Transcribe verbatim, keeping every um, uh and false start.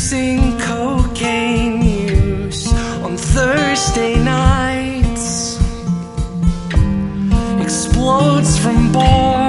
reducing cocaine use on Thursday nights, explodes from bars